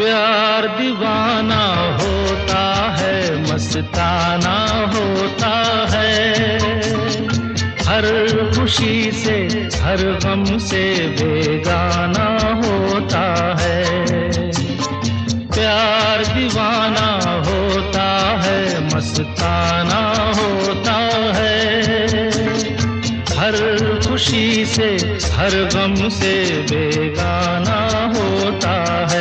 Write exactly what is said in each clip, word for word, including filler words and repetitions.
प्यार दीवाना होता है, मस्ताना होता है, हर खुशी से हर गम से बेगाना होता है। प्यार दीवाना होता है, मस्ताना होता है, हर खुशी से हर गम से बेगाना होता है।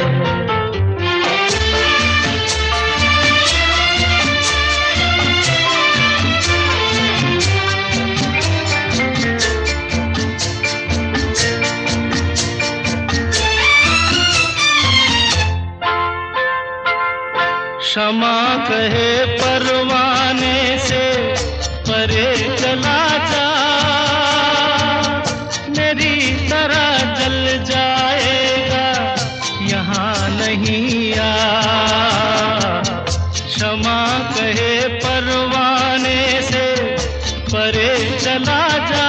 क्षमा कहे परवाने से परे चला जा, मेरी तरह जल जाएगा यहाँ नहीं आ। क्षमा कहे परवाने से परे चला जा,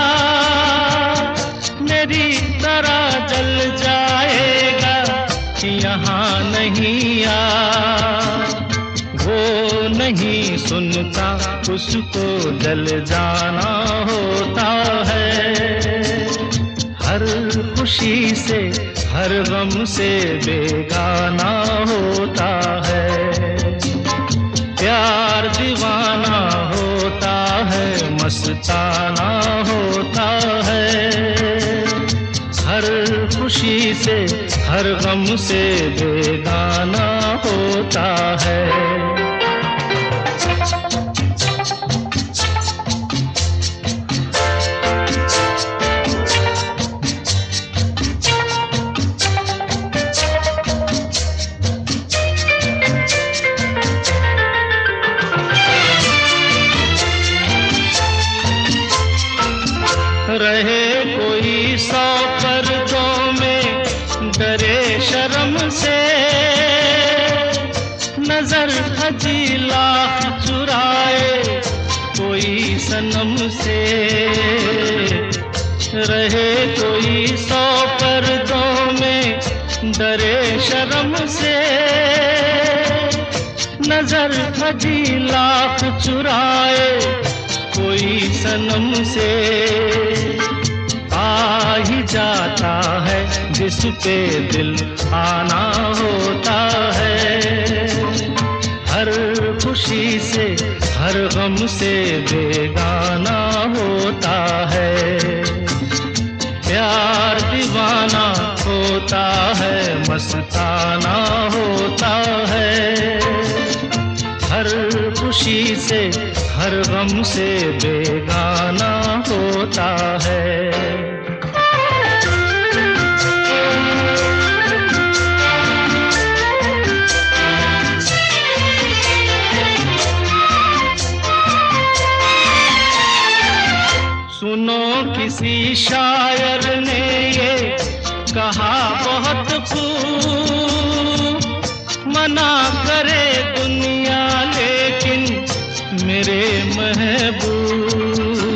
मेरी तरह जल जाएगा यहाँ नहीं आ। वो नहीं सुनता उसको जल जाना होता है, हर खुशी से हर गम से बेगाना होता है। प्यार दीवाना होता है, मस्ताना होता है, हर खुशी से हर गम से बेगाना होता है। रहे कोई सौ पर्दों में डरे शर्म से, नजर हजी लाख चुराए कोई सनम से। रहे कोई सौ पर्दों में डरे शर्म से, नजर हजी लाख चुराए कोई सनम से। आ ही जाता है जिस पे दिल आना होता है, हर खुशी से हर गम से बेगाना होता है। प्यार दीवाना होता है, मस्ताना होता है, हर खुशी से हर गम से बेगाना होता है। सुनो किसी शायर ने ये कहा बहुत खूब, मना करे दुनिया लेकिन मेरे महबूब।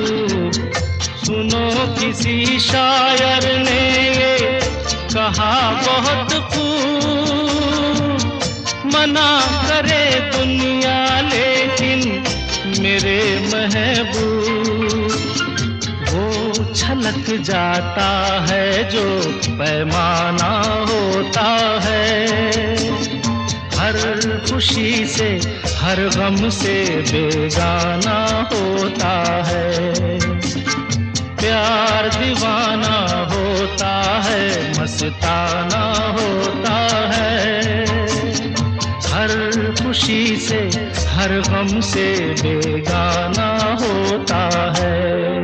सुनो किसी शायर ने ये कहा बहुत खूब, मना करे दुनिया लेकिन मेरे महबूब। वो छलक जाता है जो पैमाना होता है, हर खुशी से हर गम से बेगाना होता है। प्यार दीवाना होता है, मस्ताना होता है, हर खुशी से हर गम से बेगाना होता है।